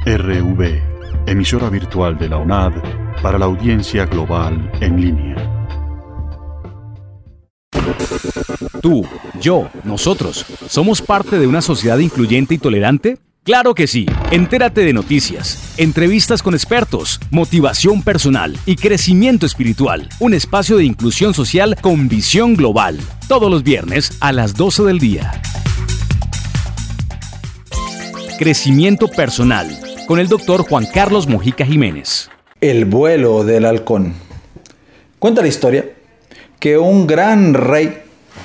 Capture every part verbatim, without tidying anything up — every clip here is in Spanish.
R V, emisora virtual de la U N A D para la audiencia global en línea. Tú, yo, nosotros, ¿somos parte de una sociedad incluyente y tolerante? ¡Claro que sí! Entérate de noticias, entrevistas con expertos, motivación personal y crecimiento espiritual. Un espacio de inclusión social con visión global. Todos los viernes a las doce del día. Crecimiento personal con el doctor Juan Carlos Mojica Jiménez. El vuelo del halcón. Cuenta la historia que un gran rey,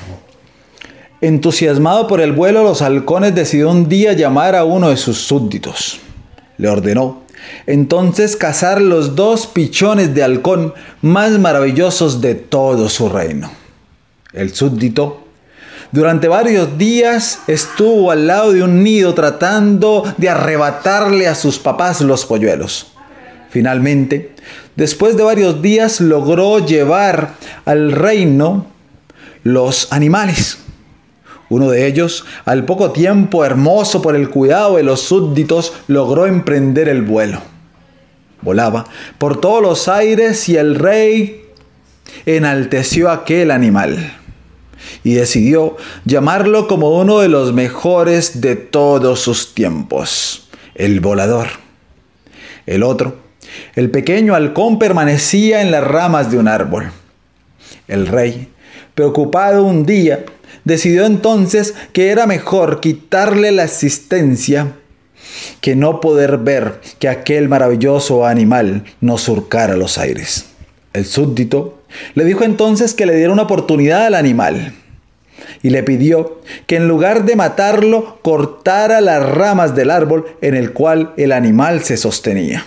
entusiasmado por el vuelo de los halcones, decidió un día llamar a uno de sus súbditos. Le ordenó entonces cazar los dos pichones de halcón más maravillosos de todo su reino. El súbdito durante varios días estuvo al lado de un nido tratando de arrebatarle a sus papás los polluelos. Finalmente, después de varios días, logró llevar al reino los animales. Uno de ellos, al poco tiempo, hermoso por el cuidado de los súbditos, logró emprender el vuelo. Volaba por todos los aires y el rey enalteció a aquel animal y decidió llamarlo como uno de los mejores de todos sus tiempos, el volador. El otro, el pequeño halcón, permanecía en las ramas de un árbol. El rey, preocupado un día, decidió entonces que era mejor quitarle la existencia que no poder ver que aquel maravilloso animal no surcara los aires. El súbdito le dijo entonces que le diera una oportunidad al animal y le pidió que en lugar de matarlo, cortara las ramas del árbol en el cual el animal se sostenía.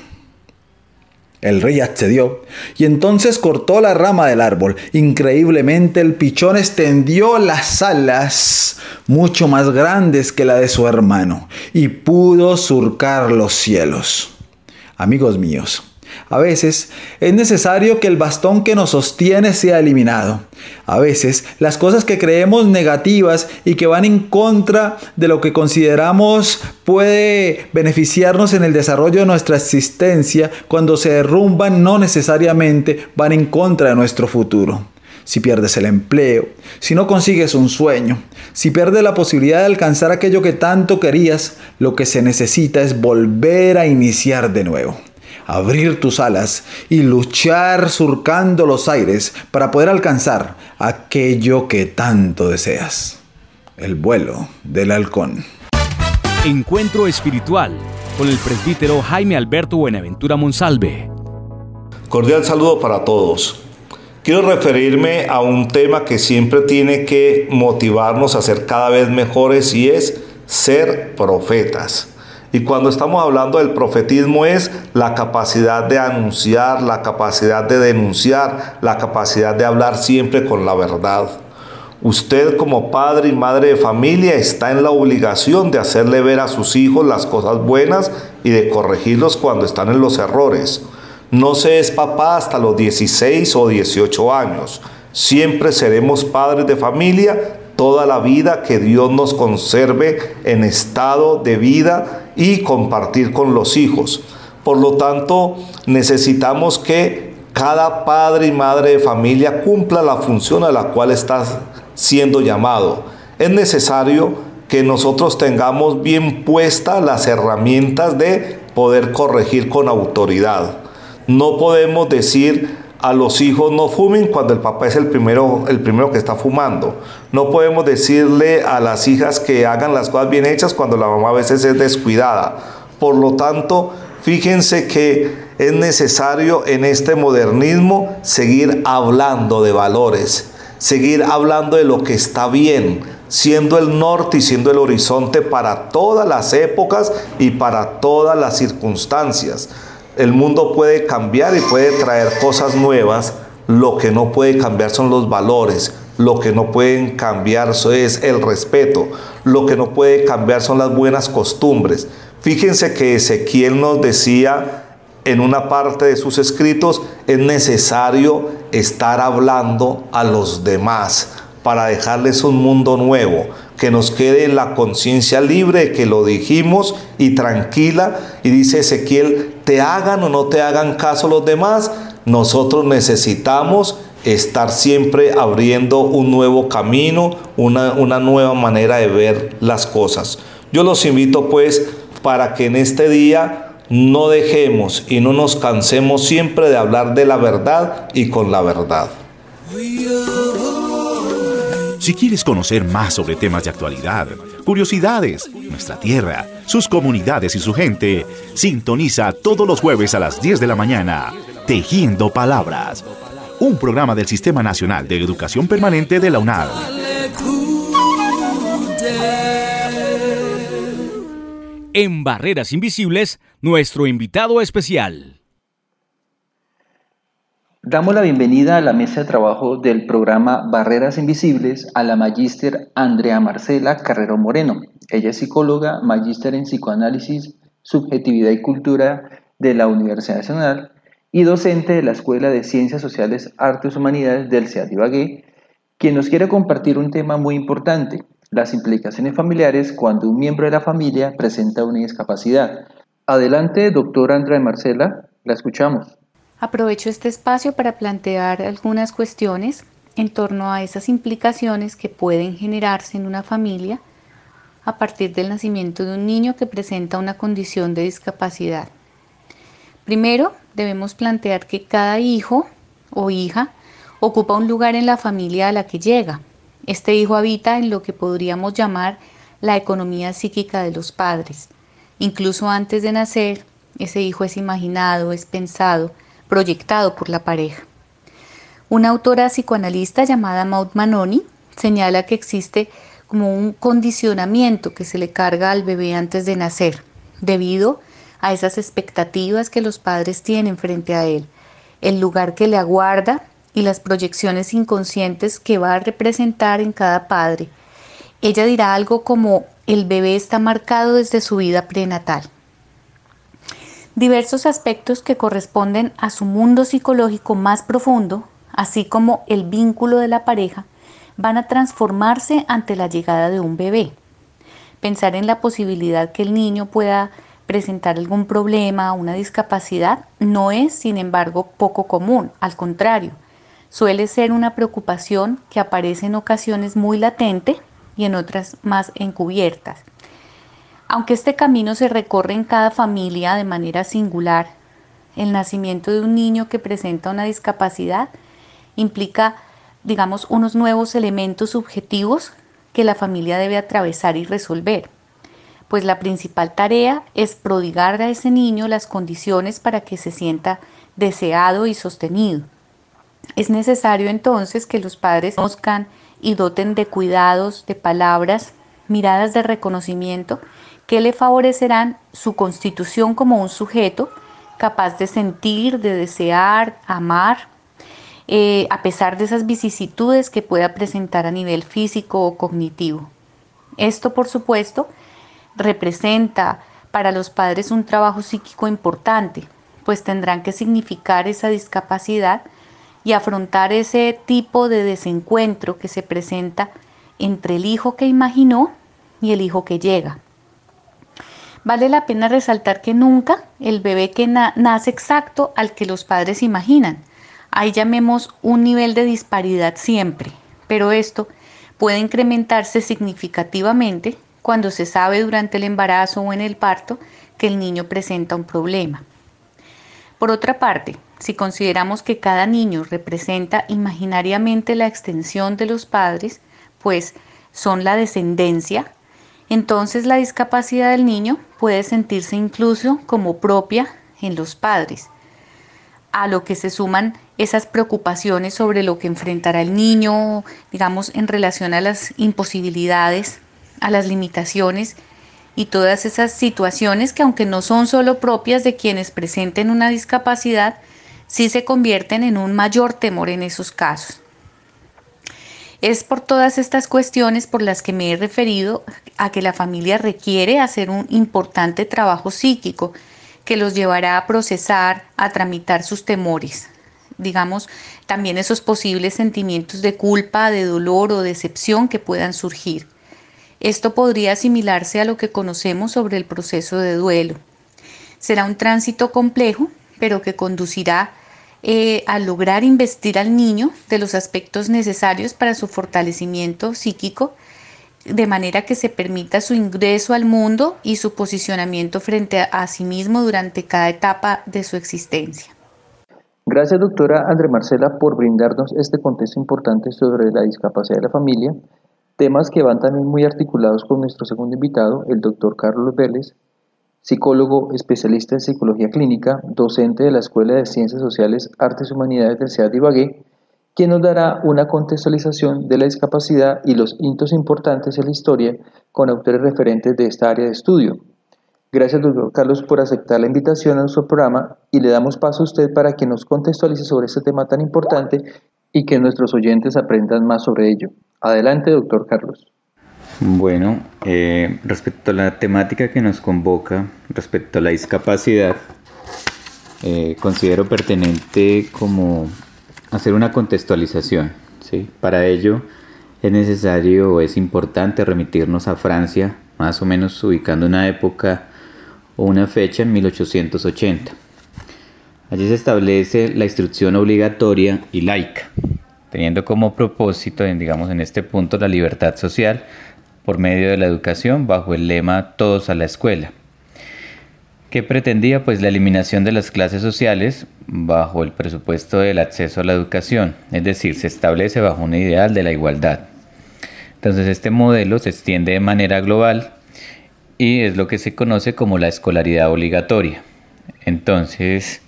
El rey accedió y entonces cortó la rama del árbol. Increíblemente, el pichón extendió las alas mucho más grandes que la de su hermano y pudo surcar los cielos. Amigos míos, a veces es necesario que el bastón que nos sostiene sea eliminado. A veces las cosas que creemos negativas y que van en contra de lo que consideramos puede beneficiarnos en el desarrollo de nuestra existencia, cuando se derrumban, no necesariamente van en contra de nuestro futuro. Si pierdes el empleo, si no consigues un sueño, si pierdes la posibilidad de alcanzar aquello que tanto querías, lo que se necesita es volver a iniciar de nuevo. Abrir tus alas y luchar surcando los aires para poder alcanzar aquello que tanto deseas. El vuelo del halcón. Encuentro espiritual con el presbítero Jaime Alberto Buenaventura Monsalve. Cordial saludo para todos. Quiero referirme a un tema que siempre tiene que motivarnos a ser cada vez mejores, y es ser profetas. Y cuando estamos hablando del profetismo, es la capacidad de anunciar, la capacidad de denunciar, la capacidad de hablar siempre con la verdad. Usted, como padre y madre de familia, está en la obligación de hacerle ver a sus hijos las cosas buenas y de corregirlos cuando están en los errores. No se es papá hasta los dieciséis o dieciocho años. Siempre seremos padres de familia toda la vida que Dios nos conserve en estado de vida y compartir con los hijos. Por lo tanto, necesitamos que cada padre y madre de familia cumpla la función a la cual está siendo llamado. Es necesario que nosotros tengamos bien puestas las herramientas de poder corregir con autoridad. No podemos decir a los hijos no fumen cuando el papá es el primero, el primero que está fumando. No podemos decirle a las hijas que hagan las cosas bien hechas cuando la mamá a veces es descuidada. Por lo tanto, fíjense que es necesario en este modernismo seguir hablando de valores, seguir hablando de lo que está bien, siendo el norte y siendo el horizonte para todas las épocas y para todas las circunstancias. El mundo puede cambiar y puede traer cosas nuevas. Lo que no puede cambiar son los valores. Lo que no pueden cambiar es el respeto. Lo que no puede cambiar son las buenas costumbres. Fíjense que Ezequiel nos decía en una parte de sus escritos, es necesario estar hablando a los demás para dejarles un mundo nuevo, que nos quede la conciencia libre de que lo dijimos y tranquila. Y dice Ezequiel, te hagan o no te hagan caso los demás, nosotros necesitamos estar siempre abriendo un nuevo camino, una, una nueva manera de ver las cosas. Yo los invito pues para que en este día no dejemos y no nos cansemos siempre de hablar de la verdad y con la verdad. Si quieres conocer más sobre temas de actualidad, curiosidades, nuestra tierra, sus comunidades y su gente, sintoniza todos los jueves a las diez de la mañana, Tejiendo Palabras, un programa del Sistema Nacional de Educación Permanente de la UNAD. En Barreras Invisibles, nuestro invitado especial. Damos la bienvenida a la mesa de trabajo del programa Barreras Invisibles a la magíster Andrea Marcela Carrero Moreno. Ella es psicóloga, magíster en psicoanálisis, subjetividad y cultura de la Universidad Nacional y docente de la Escuela de Ciencias Sociales, Artes y Humanidades del C E A D Ibagué, quien nos quiere compartir un tema muy importante: las implicaciones familiares cuando un miembro de la familia presenta una discapacidad. Adelante, doctora Andrea Marcela, la escuchamos. Aprovecho este espacio para plantear algunas cuestiones en torno a esas implicaciones que pueden generarse en una familia a partir del nacimiento de un niño que presenta una condición de discapacidad. Primero, debemos plantear que cada hijo o hija ocupa un lugar en la familia a la que llega. Este hijo habita en lo que podríamos llamar la economía psíquica de los padres. Incluso antes de nacer, ese hijo es imaginado, es pensado, proyectado por la pareja. Una autora psicoanalista llamada Maud Manoni señala que existe como un condicionamiento que se le carga al bebé antes de nacer, debido a esas expectativas que los padres tienen frente a él, el lugar que le aguarda y las proyecciones inconscientes que va a representar en cada padre. Ella dirá algo como: el bebé está marcado desde su vida prenatal. Diversos aspectos que corresponden a su mundo psicológico más profundo, así como el vínculo de la pareja, van a transformarse ante la llegada de un bebé. Pensar en la posibilidad que el niño pueda presentar algún problema, una discapacidad, no es, sin embargo, poco común. Al contrario, suele ser una preocupación que aparece en ocasiones muy latente y en otras más encubiertas. Aunque este camino se recorre en cada familia de manera singular, el nacimiento de un niño que presenta una discapacidad implica, digamos, unos nuevos elementos subjetivos que la familia debe atravesar y resolver, pues la principal tarea es prodigar a ese niño las condiciones para que se sienta deseado y sostenido. Es necesario entonces que los padres conozcan y doten de cuidados, de palabras, miradas de reconocimiento que le favorecerán su constitución como un sujeto capaz de sentir, de desear, amar, eh, a pesar de esas vicisitudes que pueda presentar a nivel físico o cognitivo. Esto, por supuesto, representa para los padres un trabajo psíquico importante, pues tendrán que significar esa discapacidad y afrontar ese tipo de desencuentro que se presenta entre el hijo que imaginó y el hijo que llega. Vale la pena resaltar que nunca el bebé que na- nace exacto al que los padres imaginan. Ahí llamemos un nivel de disparidad siempre, pero esto puede incrementarse significativamente cuando se sabe durante el embarazo o en el parto que el niño presenta un problema. Por otra parte, si consideramos que cada niño representa imaginariamente la extensión de los padres, pues son la descendencia, entonces la discapacidad del niño puede sentirse incluso como propia en los padres, a lo que se suman esas preocupaciones sobre lo que enfrentará el niño, digamos, en relación a las imposibilidades, a las limitaciones y todas esas situaciones que, aunque no son solo propias de quienes presenten una discapacidad, sí se convierten en un mayor temor en esos casos. Es por todas estas cuestiones por las que me he referido a que la familia requiere hacer un importante trabajo psíquico que los llevará a procesar, a tramitar sus temores. Digamos, también esos posibles sentimientos de culpa, de dolor o decepción que puedan surgir. Esto podría asimilarse a lo que conocemos sobre el proceso de duelo. Será un tránsito complejo, pero que conducirá eh, a lograr investir al niño de los aspectos necesarios para su fortalecimiento psíquico, de manera que se permita su ingreso al mundo y su posicionamiento frente a, a sí mismo durante cada etapa de su existencia. Gracias, doctora Andrea Marcela, por brindarnos este contexto importante sobre la discapacidad de la familia, temas que van también muy articulados con nuestro segundo invitado, el doctor Carlos Vélez, psicólogo especialista en psicología clínica, docente de la Escuela de Ciencias Sociales, Artes y Humanidades del C E A de Ibagué, quien nos dará una contextualización de la discapacidad y los hitos importantes en la historia con autores referentes de esta área de estudio. Gracias, doctor Carlos, por aceptar la invitación a nuestro programa y le damos paso a usted para que nos contextualice sobre este tema tan importante y que nuestros oyentes aprendan más sobre ello. Adelante, doctor Carlos. Bueno, eh, respecto a la temática que nos convoca, respecto a la discapacidad, eh, considero pertinente como hacer una contextualización, ¿sí? Para ello es necesario o es importante remitirnos a Francia, más o menos ubicando una época o una fecha en mil ochocientos ochenta. Allí se establece la instrucción obligatoria y laica, teniendo como propósito, digamos en este punto, la libertad social por medio de la educación bajo el lema Todos a la escuela, que pretendía pues la eliminación de las clases sociales bajo el presupuesto del acceso a la educación, es decir, se establece bajo un ideal de la igualdad. Entonces este modelo se extiende de manera global y es lo que se conoce como la escolaridad obligatoria. Entonces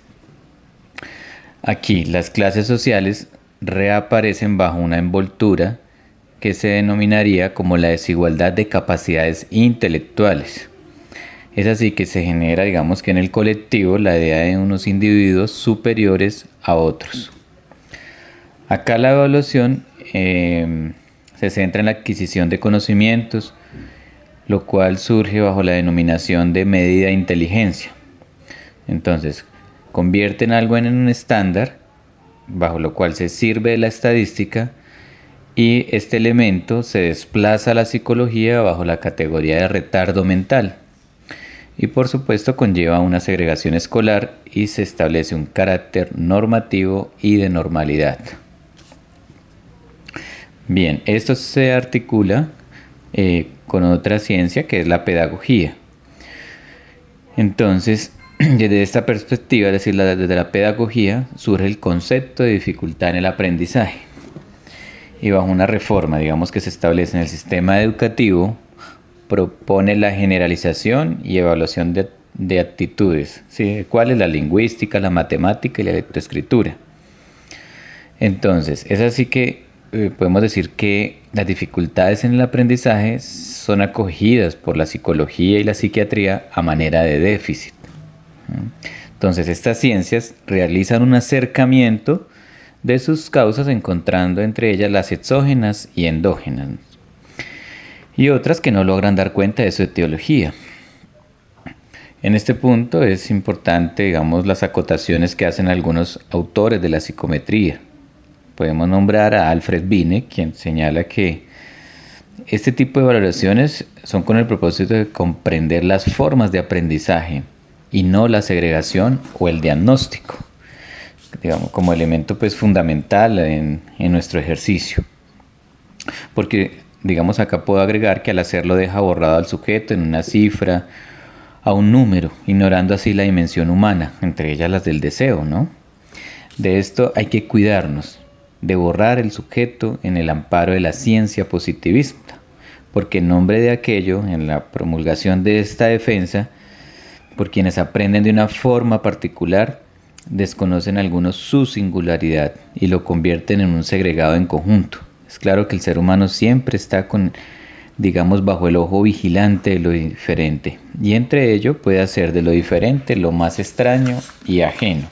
aquí las clases sociales reaparecen bajo una envoltura que se denominaría como la desigualdad de capacidades intelectuales. Es así que se genera, digamos que en el colectivo, la idea de unos individuos superiores a otros. Acá la evaluación eh, se centra en la adquisición de conocimientos, lo cual surge bajo la denominación de medida de inteligencia. Entonces, convierten algo en un estándar, bajo lo cual se sirve de la estadística, y este elemento se desplaza a la psicología bajo la categoría de retardo mental. Y por supuesto conlleva una segregación escolar y se establece un carácter normativo y de normalidad. Bien, esto se articula eh, con otra ciencia que es la pedagogía. Entonces, desde esta perspectiva, es decir, desde la pedagogía, surge el concepto de dificultad en el aprendizaje. Y bajo una reforma, digamos, que se establece en el sistema educativo, propone la generalización y evaluación de, de aptitudes, ¿sí? ¿Cuál es la lingüística, la matemática y la lectoescritura? Entonces, es así que eh, podemos decir que las dificultades en el aprendizaje son acogidas por la psicología y la psiquiatría a manera de déficit. Entonces, estas ciencias realizan un acercamiento de sus causas, encontrando entre ellas las exógenas y endógenas, y otras que no logran dar cuenta de su etiología. En este punto es importante, digamos, las acotaciones que hacen algunos autores de la psicometría. Podemos nombrar a Alfred Binet, quien señala que este tipo de valoraciones son con el propósito de comprender las formas de aprendizaje y no la segregación o el diagnóstico, digamos, como elemento pues fundamental en, en nuestro ejercicio. Porque digamos, acá puedo agregar que al hacerlo deja borrado al sujeto en una cifra, a un número, ignorando así la dimensión humana, entre ellas las del deseo, ¿no? De esto hay que cuidarnos, de borrar el sujeto en el amparo de la ciencia positivista, porque en nombre de aquello, en la promulgación de esta defensa, por quienes aprenden de una forma particular, desconocen algunos su singularidad y lo convierten en un segregado en conjunto. Es claro que el ser humano siempre está con, digamos, bajo el ojo vigilante de lo diferente, y entre ello puede hacer de lo diferente lo más extraño y ajeno.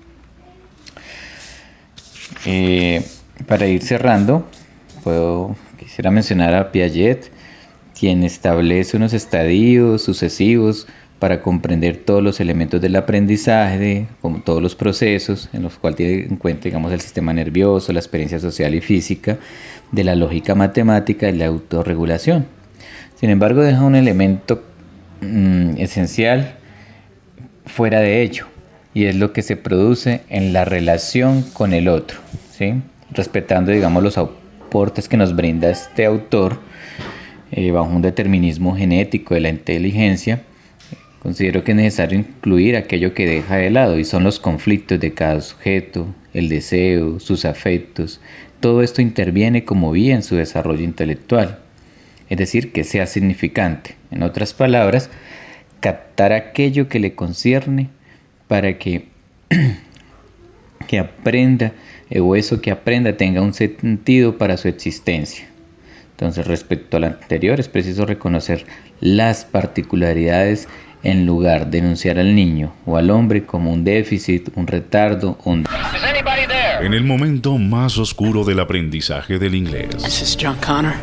Eh, para ir cerrando, puedo, quisiera mencionar a Piaget, quien establece unos estadios sucesivos para comprender todos los elementos del aprendizaje, como todos los procesos, en los cuales tiene en cuenta, digamos, el sistema nervioso, la experiencia social y física, de la lógica matemática y la autorregulación. Sin embargo, deja un elemento mmm, esencial fuera de ello, y es lo que se produce en la relación con el otro, ¿sí? Respetando, digamos, los aportes que nos brinda este autor eh, bajo un determinismo genético de la inteligencia. Considero que es necesario incluir aquello que deja de lado, y son los conflictos de cada sujeto, el deseo, sus afectos. Todo esto interviene como vía en su desarrollo intelectual, es decir, que sea significante. En otras palabras, captar aquello que le concierne para que, que aprenda, o eso que aprenda tenga un sentido para su existencia. Entonces, respecto al anterior, es preciso reconocer las particularidades en lugar de denunciar al niño o al hombre como un déficit, un retardo, un... En el momento más oscuro del aprendizaje del inglés, This is John Connor.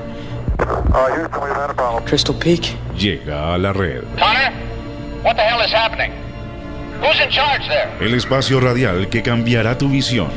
Crystal Peak. llega a la red. Connor, what the hell is happening? Who's in charge there? El espacio radial que cambiará tu visión.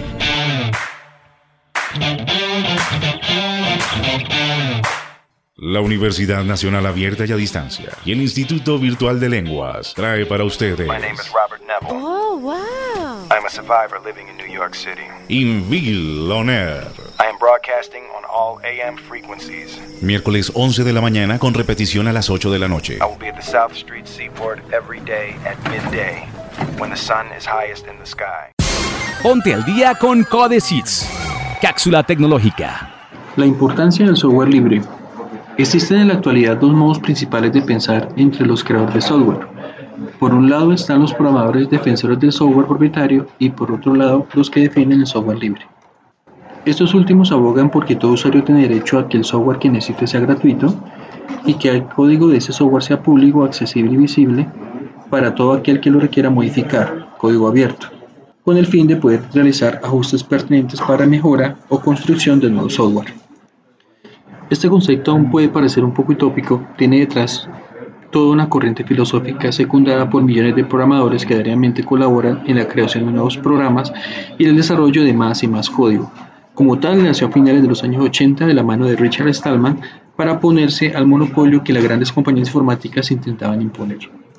La Universidad Nacional Abierta y a Distancia y el Instituto Virtual de Lenguas trae para ustedes My name is Robert Neville. Oh, wow. I'm a survivor living in New York City. Invil On Air. I am broadcasting on all A M frequencies. Miércoles once de la mañana con repetición a las ocho de la noche. I will be at the South Street Seaport every day at midday when the sun is highest in the sky. Ponte al día con Codesys. Cápsula tecnológica. La importancia del software libre. Existen en la actualidad dos modos principales de pensar entre los creadores de software. Por un lado están los programadores defensores del software propietario y por otro lado los que defienden el software libre. Estos últimos abogan porque todo usuario tiene derecho a que el software que necesite sea gratuito y que el código de ese software sea público, accesible y visible para todo aquel que lo requiera modificar, código abierto, con el fin de poder realizar ajustes pertinentes para mejora o construcción del nuevo software. Este concepto, aún puede parecer un poco utópico, tiene detrás toda una corriente filosófica secundada por millones de programadores que diariamente colaboran en la creación de nuevos programas y el desarrollo de más y más código. Como tal, nació a finales de los años ochenta de la mano de Richard Stallman para oponerse al monopolio que las grandes compañías informáticas intentaban imponer.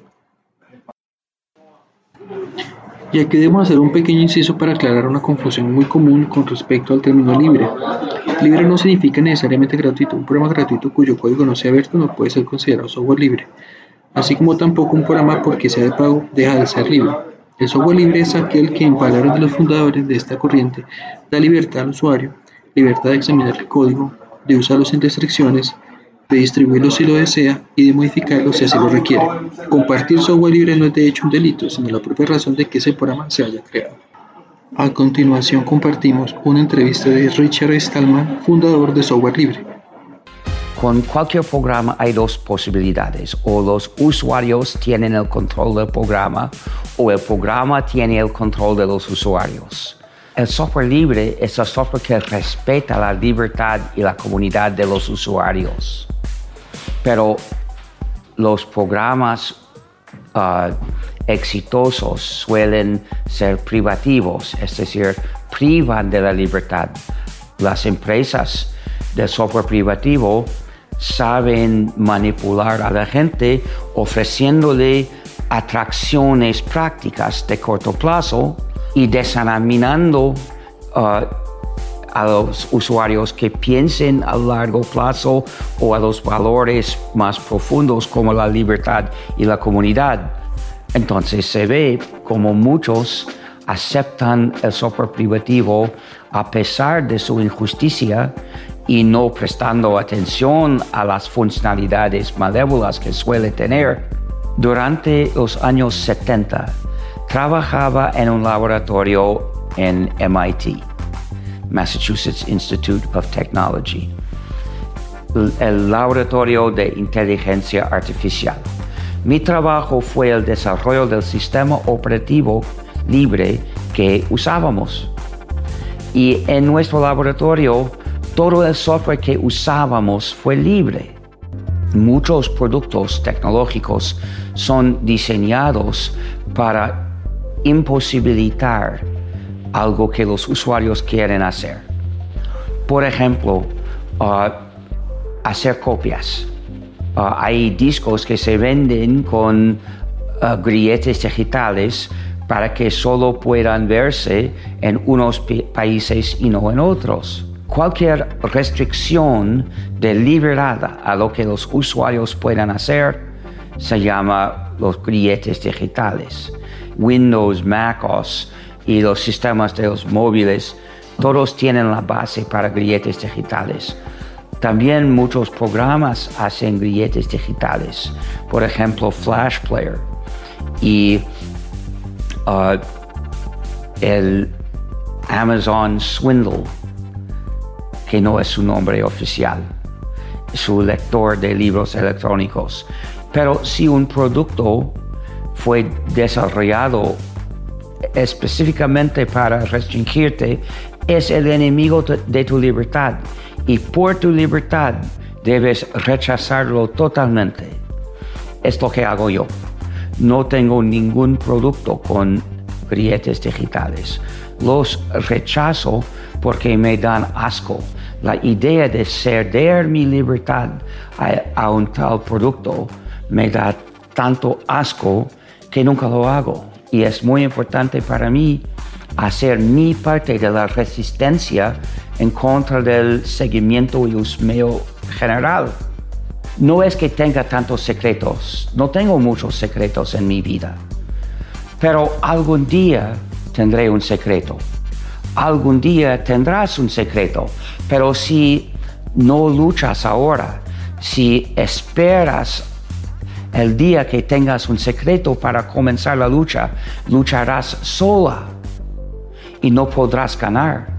Y aquí debemos hacer un pequeño inciso para aclarar una confusión muy común con respecto al término libre. Libre no significa necesariamente gratuito. Un programa gratuito cuyo código no sea abierto no puede ser considerado software libre. Así como tampoco un programa porque sea de pago deja de ser libre. El software libre es aquel que, en palabras de los fundadores de esta corriente, da libertad al usuario, libertad de examinar el código, de usarlo sin restricciones, de distribuirlo si lo desea y de modificarlo si así lo requiere. Compartir software libre no es de hecho un delito, sino la propia razón de que ese programa se haya creado. A continuación compartimos una entrevista de Richard Stallman, fundador de Software Libre. Con cualquier programa hay dos posibilidades: o los usuarios tienen el control del programa o el programa tiene el control de los usuarios. El software libre es el software que respeta la libertad y la comunidad de los usuarios. Pero los programas uh, exitosos suelen ser privativos, es decir, privan de la libertad. Las empresas del software privativo saben manipular a la gente ofreciéndole atracciones prácticas de corto plazo y desanimando uh, a los usuarios que piensen a largo plazo o a los valores más profundos como la libertad y la comunidad. Entonces se ve como muchos aceptan el software privativo a pesar de su injusticia y no prestando atención a las funcionalidades malévolas que suele tener. Durante los años setenta, trabajaba en un laboratorio en M I T, Massachusetts Institute of Technology, el laboratorio de inteligencia artificial. Mi trabajo fue el desarrollo del sistema operativo libre que usábamos. Y en nuestro laboratorio, todo el software que usábamos fue libre. Muchos productos tecnológicos son diseñados para imposibilitar algo que los usuarios quieren hacer. Por ejemplo, uh, hacer copias. Uh, hay discos que se venden con uh, grilletes digitales para que solo puedan verse en unos países y no en otros. Cualquier restricción de libertad a lo que los usuarios puedan hacer se llama los grilletes digitales. Windows, MacOS y los sistemas de los móviles, todos tienen la base para grilletes digitales. También muchos programas hacen grilletes digitales, por ejemplo Flash Player y uh, el Amazon Swindle, que no es su nombre oficial, su lector de libros electrónicos. Pero si un producto fue desarrollado específicamente para restringirte, es el enemigo de tu libertad. Y por tu libertad debes rechazarlo totalmente. Es lo que hago yo. No tengo ningún producto con grilletes digitales. Los rechazo porque me dan asco. La idea de ceder mi libertad a, a un tal producto me da tanto asco que nunca lo hago. Y es muy importante para mí hacer mi parte de la resistencia en contra del seguimiento y husmeo general. No es que tenga tantos secretos, no tengo muchos secretos en mi vida, pero algún día tendré un secreto. Algún día tendrás un secreto, pero si no luchas ahora, si esperas el día que tengas un secreto para comenzar la lucha, lucharás sola y no podrás ganar.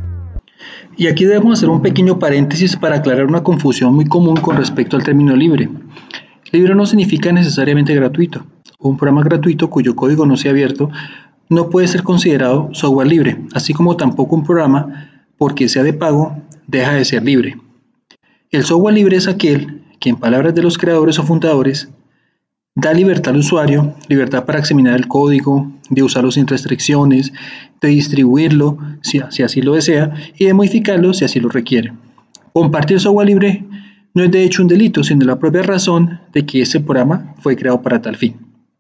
Y aquí debemos hacer un pequeño paréntesis para aclarar una confusión muy común con respecto al término libre. Libre no significa necesariamente gratuito. Un programa gratuito cuyo código no sea abierto no puede ser considerado software libre, así como tampoco un programa, porque sea de pago, deja de ser libre. El software libre es aquel que, en palabras de los creadores o fundadores, da libertad al usuario, libertad para examinar el código, de usarlo sin restricciones, de distribuirlo si, si así lo desea y de modificarlo si así lo requiere. Compartir software libre no es de hecho un delito, sino la propia razón de que ese programa fue creado para tal fin.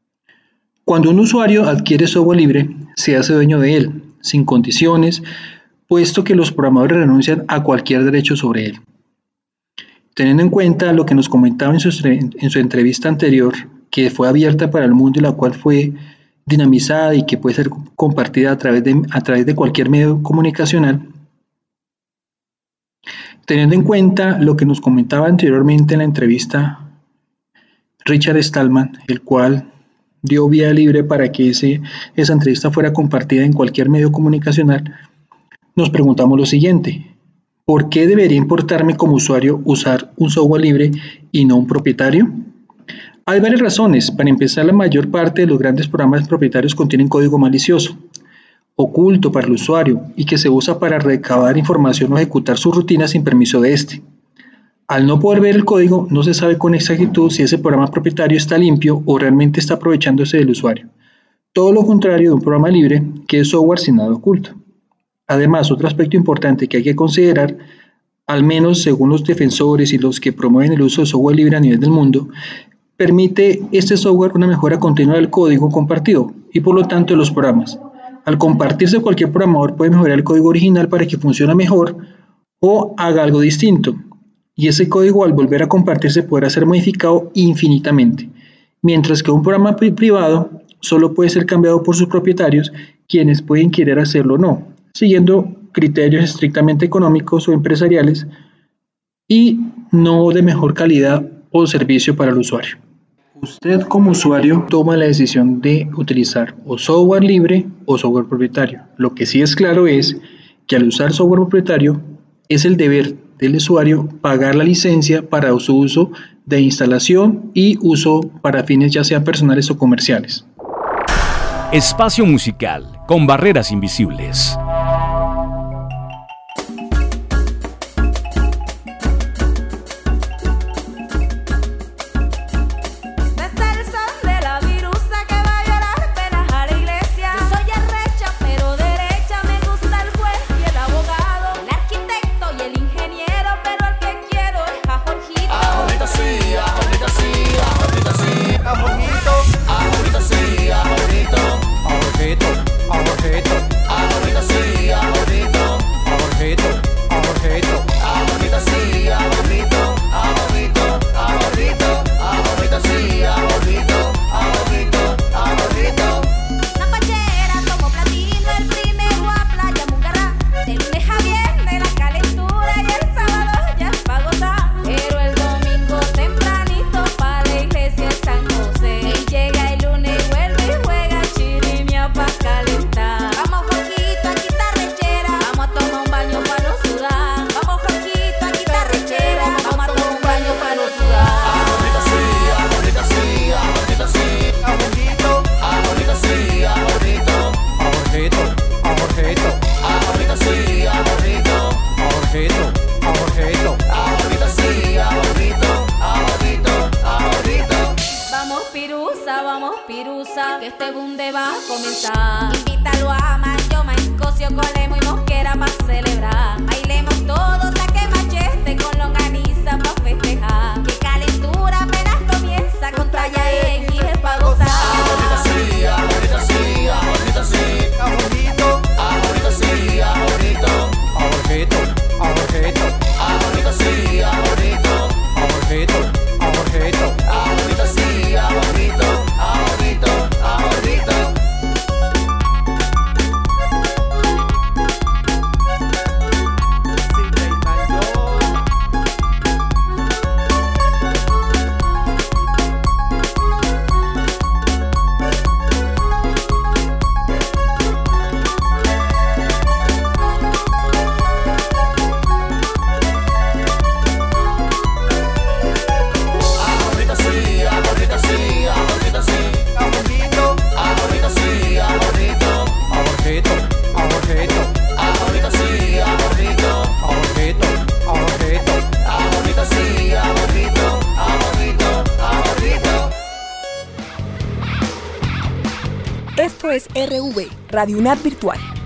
Cuando un usuario adquiere software libre, se hace dueño de él, sin condiciones, puesto que los programadores renuncian a cualquier derecho sobre él. Teniendo en cuenta lo que nos comentaba en su, en su entrevista anterior, que fue abierta para el mundo y la cual fue dinamizada y que puede ser compartida a través de, a través de cualquier medio comunicacional, teniendo en cuenta lo que nos comentaba anteriormente en la entrevista Richard Stallman, el cual dio vía libre para que ese, esa entrevista fuera compartida en cualquier medio comunicacional, nos preguntamos lo siguiente: ¿por qué debería importarme como usuario usar un software libre y no un propietario? Hay varias razones. Para empezar, la mayor parte de los grandes programas propietarios contienen código malicioso, oculto para el usuario y que se usa para recabar información o ejecutar su rutina sin permiso de éste. Al no poder ver el código, no se sabe con exactitud si ese programa propietario está limpio o realmente está aprovechándose del usuario. Todo lo contrario de un programa libre, que es software sin nada oculto. Además, otro aspecto importante que hay que considerar, al menos según los defensores y los que promueven el uso de software libre a nivel del mundo, permite este software una mejora continua del código compartido y por lo tanto de los programas. Al compartirse, cualquier programador puede mejorar el código original para que funcione mejor o haga algo distinto, y ese código al volver a compartirse podrá ser modificado infinitamente, mientras que un programa pri- privado solo puede ser cambiado por sus propietarios, quienes pueden querer hacerlo o no, siguiendo criterios estrictamente económicos o empresariales y no de mejor calidad o servicio para el usuario. Usted como usuario toma la decisión de utilizar o software libre o software propietario. Lo que sí es claro es que al usar software propietario es el deber del usuario pagar la licencia para su uso de instalación y uso para fines ya sean personales o comerciales. Espacio musical con barreras invisibles. Sí, pirusa, vamos pirusa, que este bunde va a comenzar. Invítalo a Mayoma, Escocio, Colemo y Mosquera pa' celebrar. Bailemos todos a que machete con longaniza pa' festejar. Que calentura apenas comienza con talla X es pa' gozar. Ahorita sí, ahorita sí, ahorita sí, ahorita, ahorita sí, ahorita, ahorita, ahorita, ahorita sí, ahorita, ahorita, ahorita, ahorita sí, ahorita, ahorita, ahorita. Esto es R V, Radio UNAD Virtual.